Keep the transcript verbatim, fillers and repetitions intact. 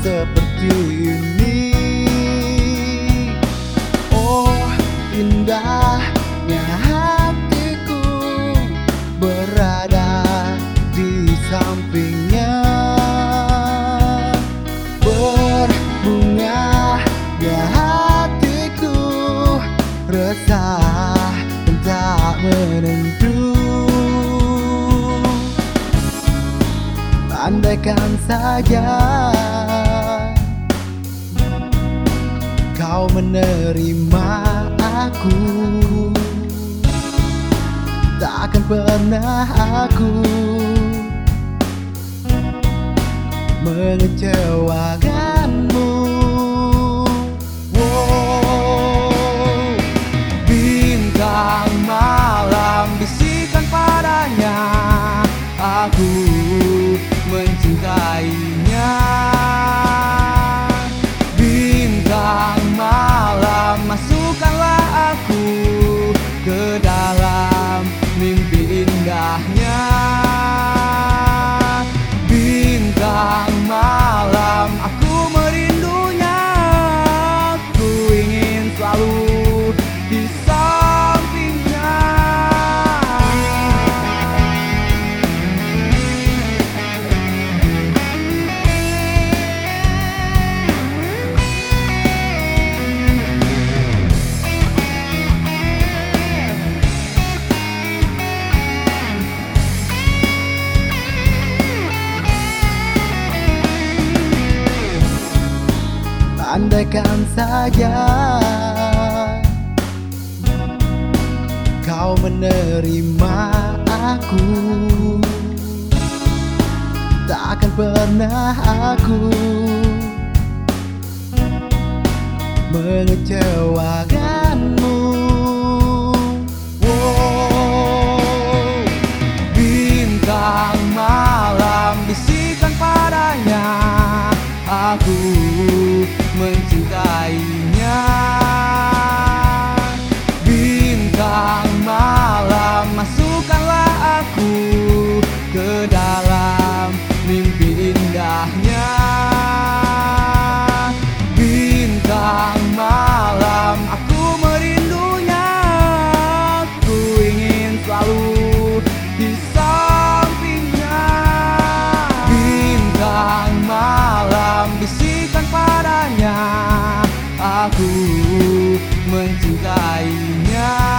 seperti ini. Oh, indahnya hatiku berada di sampingnya. Berbunga ya hatiku, resah dan tak menentu. Andaikan saja kau menerima aku, takkan pernah aku mengecewakanmu. Wow, bintang malam bisikan padanya, aku mencintainya. Bintang malam, masukkanlah aku ke dalam mimpi indahnya. Bintang malam, aku merindunya. Ku ingin selalu di sampingnya. Andaikan saja kau menerima aku, takkan pernah aku mengecewakanmu. Wow, bintang malam bisikan padanya, aku mencintainya. Bintang malam, masukkanlah aku ke dalam mimpi indahnya. Bintang malam, aku merindunya. Ku ingin selalu di sampingnya. Bintang malam bisikan padanya, aku mencintainya.